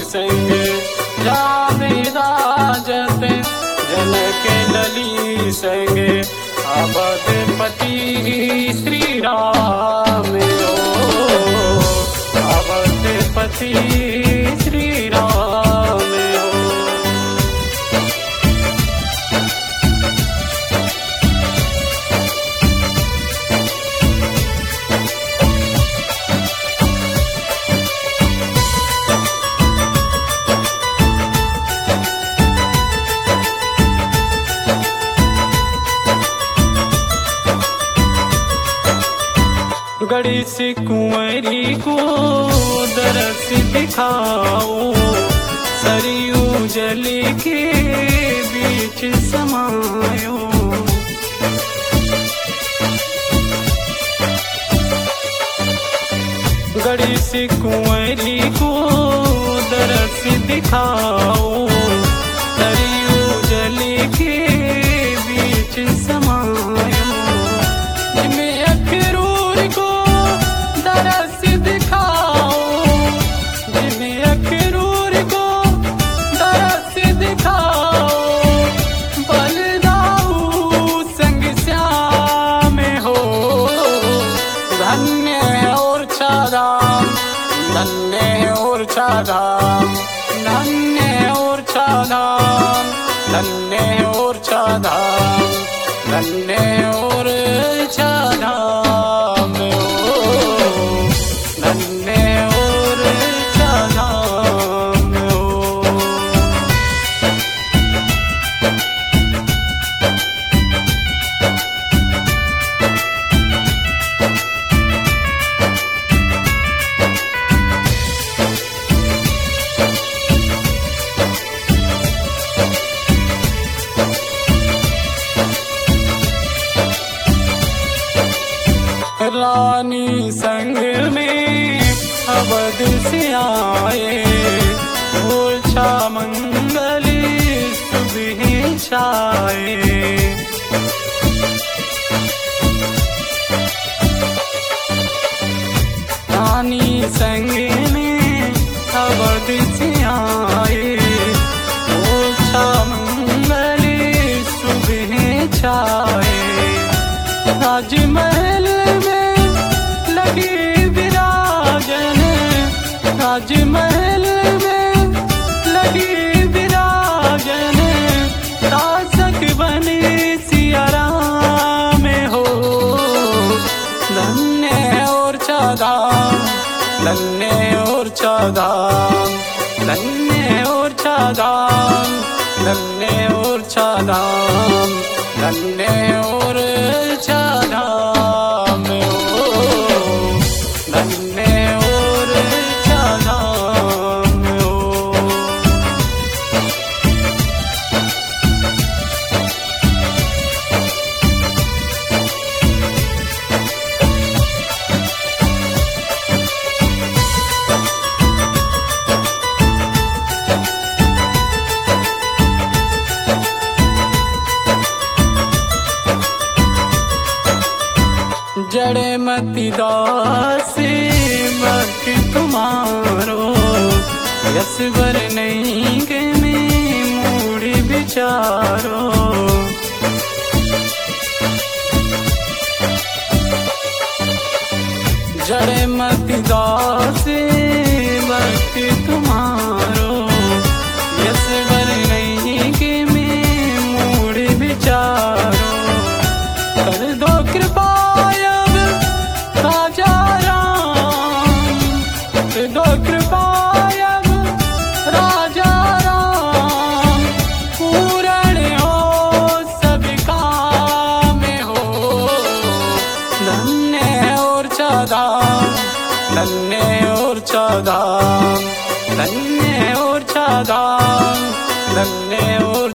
संग जाविराजत जनक लली संग अवधपति श्री राम हो अवधपति श्री राम हो। गणेश कुंवरी को दरस दिखाओ सरयू जल के बीच समायो। गणेश कुंवरी को दरस दिखाओ सरयू जल के बीच समायो। धन्य और चादाम धन्य और चादाम धन्य और चादाम धन्य और चादाम धन्य और चादाम धन्य और चादाम रानी संग में अवध से आए ओछा मंगल सुबह छाए। रानी संग में अवध से आए ओछा मंगल सुबह छाए। राजमहल राजमहल में लगी विराजन शासक बने सिया राम हो। धन्य और चादाम धन्य और चादाम धन्य और चादाम धन्य और चादाम धन्य और चादाम धन्य जड़े मति दास मत तुम्हारो यसवर नहीं के में मूढ़ विचारो। जड़े मति दास मत तुम्हारो यसवर नहीं के में मूढ़ विचारो। कर दो कृपा दो कृपायब राजा राम पूर्ण हो सब काम हो। धन्य और चादाम धन्य और चादाम धन्य और चादाम धन्य और